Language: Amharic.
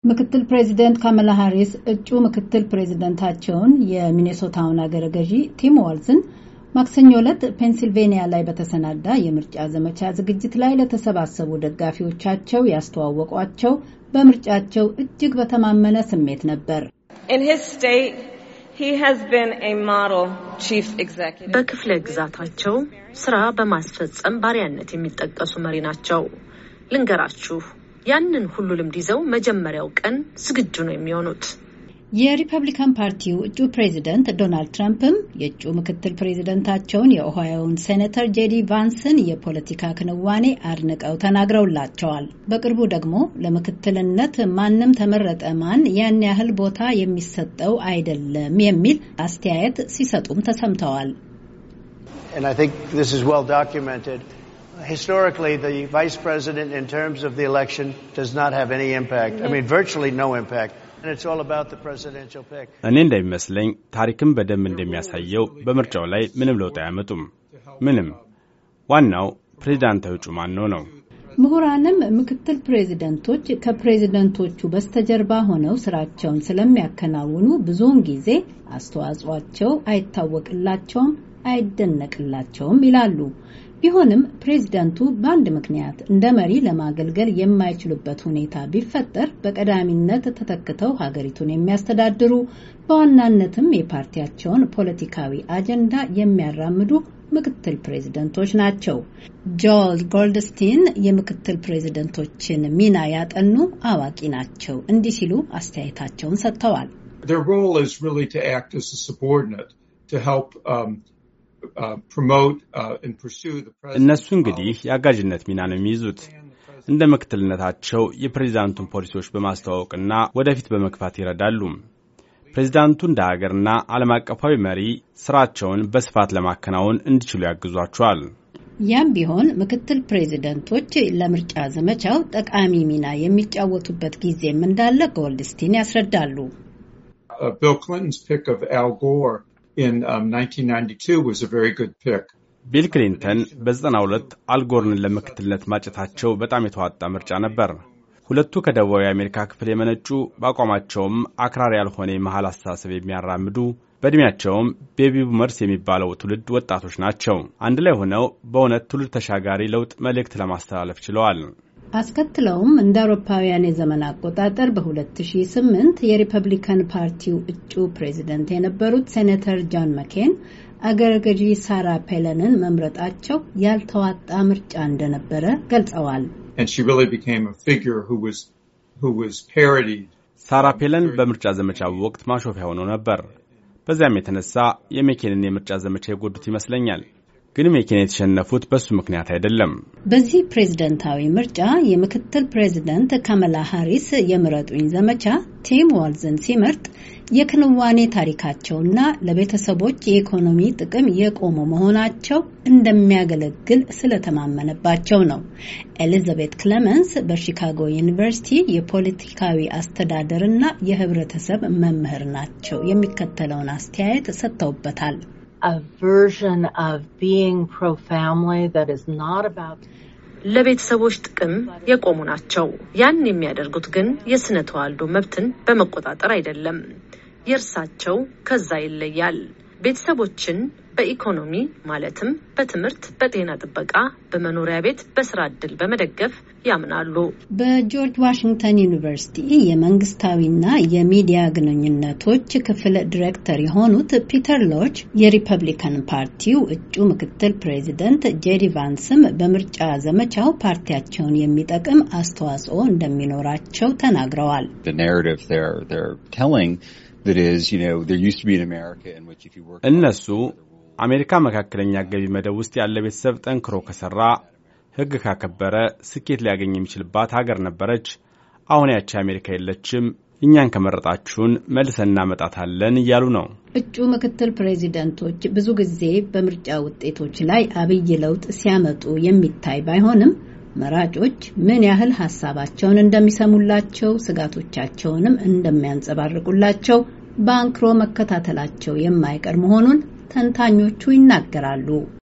ምክትል ፕሬዚደንት ካማላ ሃሪስ እጩ ምክትል ፕሬዚደንታቸውን የሚኔሶታውን አገረ ገዢ ቲም ዋልዝን ማክሰኞ ዕለት ፔንሲልቬኒያ ላይ በተሰናዳ የምርጫ ዘመቻ ዝግጅት ላይ ለተሰባሰቡ ደጋፊዎቻቸው ያስተዋወቋቸው በምርጫቸው እጅግ በተማመነ ስሜት ነበር። በክፍለ ግዛታቸው ስራ በማስፈጸም ባሪያነት የሚጠቀሱ መሪ ናቸው። ልንገራችሁ ያንን ሁሉ ልምድ ይዘው መጀመሪያው ቀን ዝግጁ ነው የሚሆኑት። የሪፐብሊካን ፓርቲው እጩ ፕሬዚደንት ዶናልድ ትራምፕም የእጩ ምክትል ፕሬዚደንታቸውን የኦሃዮውን ሴኔተር ጄዲ ቫንስን የፖለቲካ ክንዋኔ አድንቀው ተናግረውላቸዋል። በቅርቡ ደግሞ ለምክትልነት ማንም ተመረጠ ማን ያን ያህል ቦታ የሚሰጠው አይደለም የሚል አስተያየት ሲሰጡም ተሰምተዋል። And I think this is well documented. Historically, the vice president in terms of the election does not have any impact. I mean, virtually no impact. And it's all about the presidential pick. እኔ እንደሚመስለኝ ታሪክም በደንብ እንደሚያሳየው በምርጫው ላይ ምንም ለውጥ አያመጡም። ምንም። ዋናው ፕሬዝዳንታዊ እጩ ማን ነው። ምሁራንም ምክትል ፕሬዝደንቶች ከፕሬዝደንቶቹ በስተጀርባ ሆነው ስራቸውን ስለሚያከናውኑ ብዙውን ጊዜ አስተዋጽኦአቸው አይታወቅላቸውም፣ አይደነቅላቸውም ይላሉ። ቢሆንም ፕሬዝዳንቱ በአንድ ምክንያት እንደ መሪ ለማገልገል የማይችሉበት ሁኔታ ቢፈጠር በቀዳሚነት ተተክተው ሀገሪቱን የሚያስተዳድሩ በዋናነትም የፓርቲያቸውን ፖለቲካዊ አጀንዳ የሚያራምዱ ምክትል ፕሬዝደንቶች ናቸው። ጆል ጎልድስቲን የምክትል ፕሬዝደንቶችን ሚና ያጠኑ አዋቂ ናቸው። እንዲህ ሲሉ አስተያየታቸውን ሰጥተዋል። Their role is really to act as a subordinate to help እነሱ እንግዲህ የአጋዥነት ሚና ነው የሚይዙት። እንደ ምክትልነታቸው የፕሬዝዳንቱን ፖሊሲዎች በማስተዋወቅና ወደፊት በመግፋት ይረዳሉ። ፕሬዝዳንቱ እንደ ሀገርና ዓለም አቀፋዊ መሪ ስራቸውን በስፋት ለማከናወን እንዲችሉ ያግዟቸዋል። ያም ቢሆን ምክትል ፕሬዝደንቶች ለምርጫ ዘመቻው ጠቃሚ ሚና የሚጫወቱበት ጊዜም እንዳለ ጎልድስቲን ያስረዳሉ። Bill Clinton's pick of Al Gore in 1992 was a very good pick. ቢል ክሊንተን በ92 አልጎርን ለምክትልነት ማጨታቸው በጣም የተዋጣ ምርጫ ነበር። ሁለቱ ከደቡባዊ አሜሪካ ክፍል የመነጩ በአቋማቸውም አክራሪ ያልሆነ የመሃል አስተሳሰብ የሚያራምዱ በእድሜያቸውም ቤቢ ቡመርስ የሚባለው ትውልድ ወጣቶች ናቸው። አንድ ላይ ሆነው በእውነት ትውልድ ተሻጋሪ ለውጥ መልእክት ለማስተላለፍ ችለዋል። አስከትለውም እንደ አውሮፓውያን የዘመን አቆጣጠር በ2008 የሪፐብሊካን ፓርቲው እጩ ፕሬዚደንት የነበሩት ሴኔተር ጆን መኬን አገረ ገዢ ሳራ ፔለንን መምረጣቸው ያልተዋጣ ምርጫ እንደነበረ ገልጸዋል። ሳራ ፔለን በምርጫ ዘመቻው ወቅት ማሾፊያ ሆነው ነበር። በዚያም የተነሳ የሜኬንን የምርጫ ዘመቻ የጎዱት ይመስለኛል። ግን ሜኬን የተሸነፉት በሱ ምክንያት አይደለም። በዚህ ፕሬዝደንታዊ ምርጫ የምክትል ፕሬዝደንት ካማላ ሃሪስ የምረጡኝ ዘመቻ ቲም ዋልዝን ሲመርጥ የክንዋኔ ታሪካቸውና ለቤተሰቦች የኢኮኖሚ ጥቅም የቆሙ መሆናቸው እንደሚያገለግል ስለተማመነባቸው ነው። ኤሊዛቤት ክሌመንስ በሺካጎ ዩኒቨርሲቲ የፖለቲካዊ አስተዳደርና የህብረተሰብ መምህር ናቸው። የሚከተለውን አስተያየት ሰጥተውበታል። A version of being pro-family that is not about ለቤተሰቦች ጥቅም የቆሙ ናቸው። ያን የሚያደርጉት ግን የስነ ተዋልዶ መብትን በመቆጣጠር አይደለም። የእርሳቸው ከዛ ይለያል። ቤተሰቦችን በኢኮኖሚ ማለትም በትምህርት፣ በጤና ጥበቃ፣ በመኖሪያ ቤት፣ በስራ ዕድል በመደገፍ ያምናሉ። በጆርጅ ዋሽንግተን ዩኒቨርሲቲ የመንግስታዊና የሚዲያ ግንኙነቶች ክፍል ዲሬክተር የሆኑት ፒተር ሎች የሪፐብሊካን ፓርቲው እጩ ምክትል ፕሬዚደንት ጄዲ ቫንስም በምርጫ ዘመቻው ፓርቲያቸውን የሚጠቅም አስተዋጽኦ እንደሚኖራቸው ተናግረዋል። እነሱ አሜሪካ መካከለኛ ገቢ መደብ ውስጥ ያለ ቤተሰብ ጠንክሮ ከሰራ፣ ሕግ ካከበረ ስኬት ሊያገኝ የሚችልባት ሀገር ነበረች። አሁን ያቺ አሜሪካ የለችም። እኛን ከመረጣችሁን መልሰን እናመጣታለን እያሉ ነው። እጩ ምክትል ፕሬዚደንቶች ብዙ ጊዜ በምርጫ ውጤቶች ላይ አብይ ለውጥ ሲያመጡ የሚታይ ባይሆንም መራጮች ምን ያህል ሐሳባቸውን እንደሚሰሙላቸው፣ ስጋቶቻቸውንም እንደሚያንጸባርቁላቸው በአንክሮ መከታተላቸው የማይቀር መሆኑን ተንታኞቹ ይናገራሉ።